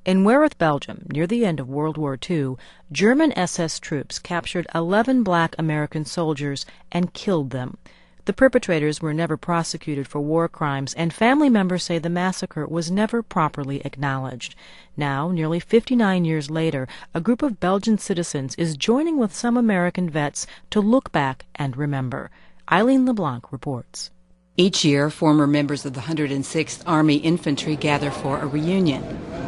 In Wereth, Belgium, near the end of World War II, German SS troops captured 11 black American soldiers and killed them. The perpetrators were never prosecuted for war crimes, and family members say the massacre was never properly acknowledged. Now, nearly 59 years later, a group of Belgian citizens is joining with some American vets to look back and remember. Eileen LeBlanc reports. Each year, former members of the 106th Army Infantry gather for a reunion.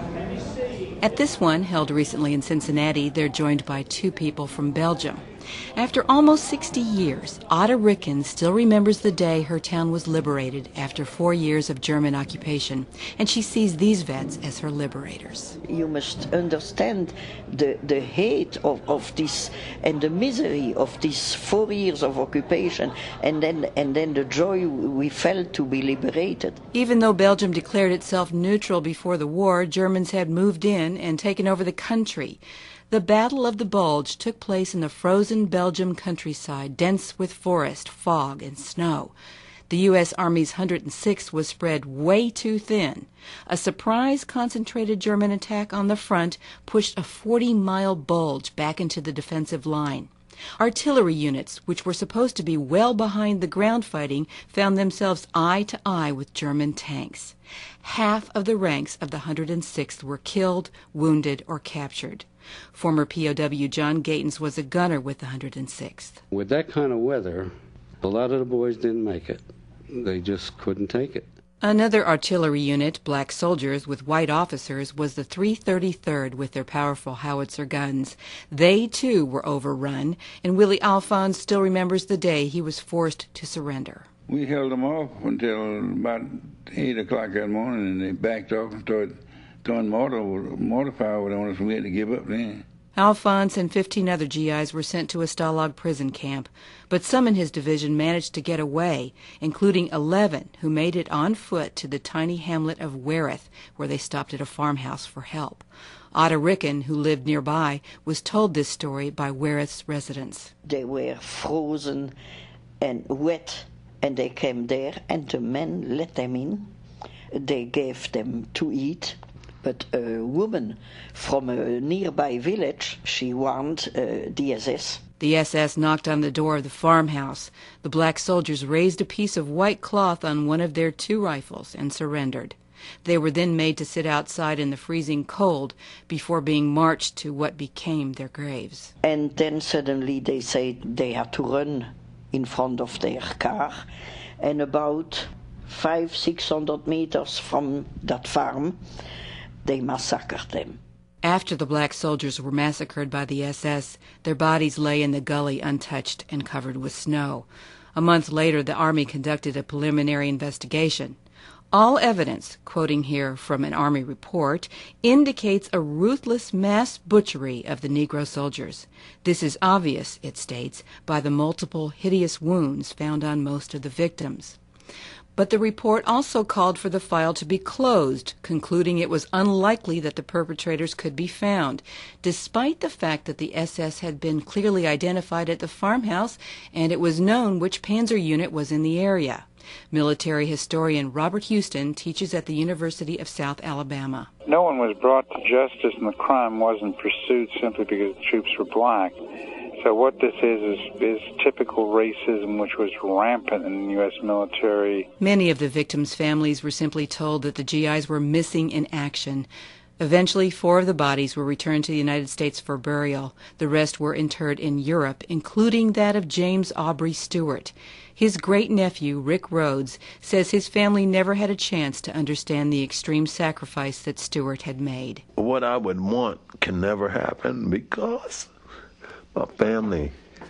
At this one, held recently in Cincinnati, they're joined by two people from Belgium. After almost 60 years, Ada Ricken still remembers the day her town was liberated after 4 years of German occupation, and she sees these vets as her liberators. You must understand the hate of this and the misery of these 4 years of occupation, and then the joy we felt to be liberated. Even though Belgium declared itself neutral before the war, Germans had moved in and taken over the country. The Battle of the Bulge took place in the frozen Belgium countryside, dense with forest, fog, and snow. The U.S. Army's 106th was spread way too thin. A surprise concentrated German attack on the front pushed a 40-mile bulge back into the defensive line. Artillery units, which were supposed to be well behind the ground fighting, found themselves eye to eye with German tanks. Half of the ranks of the 106th were killed, wounded, or captured. Former POW John Gatens was a gunner with the 106th. With that kind of weather, a lot of the boys didn't make it. They just couldn't take it. Another artillery unit, black soldiers with white officers, was the 333rd with their powerful howitzer guns. They, too, were overrun, and Willie Alphonse still remembers the day he was forced to surrender. We held them off until about 8 o'clock that morning, and they backed off and started throwing mortar fire on us, and we had to give up then. Alphonse and 15 other GIs were sent to a Stalag prison camp, but some in his division managed to get away, including 11 who made it on foot to the tiny hamlet of Wereth, where they stopped at a farmhouse for help. Ada Ricken, who lived nearby, was told this story by Wereth's residents. They were frozen and wet, and they came there, and the men let them in. They gave them to eat. But a woman from a nearby village, she warned the SS. The SS knocked on the door of the farmhouse. The black soldiers raised a piece of white cloth on one of their 2 rifles and surrendered. They were then made to sit outside in the freezing cold before being marched to what became their graves. And then suddenly they said they had to run in front of their car, and about 500-600 meters from that farm, they massacred them. After the black soldiers were massacred by the SS, their bodies lay in the gully untouched and covered with snow. A month later, the Army conducted a preliminary investigation. All evidence, quoting here from an Army report, indicates a ruthless mass butchery of the Negro soldiers. This is obvious, it states, by the multiple hideous wounds found on most of the victims. But the report also called for the file to be closed, concluding it was unlikely that the perpetrators could be found, despite the fact that the SS had been clearly identified at the farmhouse and it was known which Panzer unit was in the area. Military historian Robert Houston teaches at the University of South Alabama. No one was brought to justice, and the crime wasn't pursued simply because the troops were black. So what this is typical racism, which was rampant in the U.S. military. Many of the victims' families were simply told that the GIs were missing in action. Eventually, 4 of the bodies were returned to the United States for burial. The rest were interred in Europe, including that of James Aubrey Stewart. His great-nephew, Rick Rhodes, says his family never had a chance to understand the extreme sacrifice that Stewart had made. What I would want can never happen because my family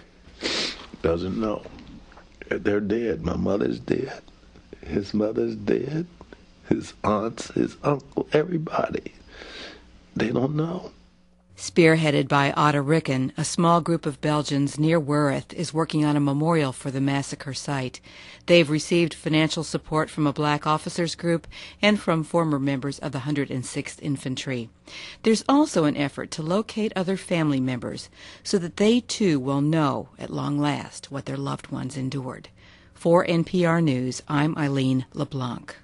doesn't know. They're dead. My mother's dead. His mother's dead. His aunts, his uncle, everybody. They don't know. Spearheaded by Ada Ricken, a small group of Belgians near Wereth is working on a memorial for the massacre site. They've received financial support from a black officers group and from former members of the 106th Infantry. There's also an effort to locate other family members so that they too will know, at long last, what their loved ones endured. For NPR News, I'm Eileen LeBlanc.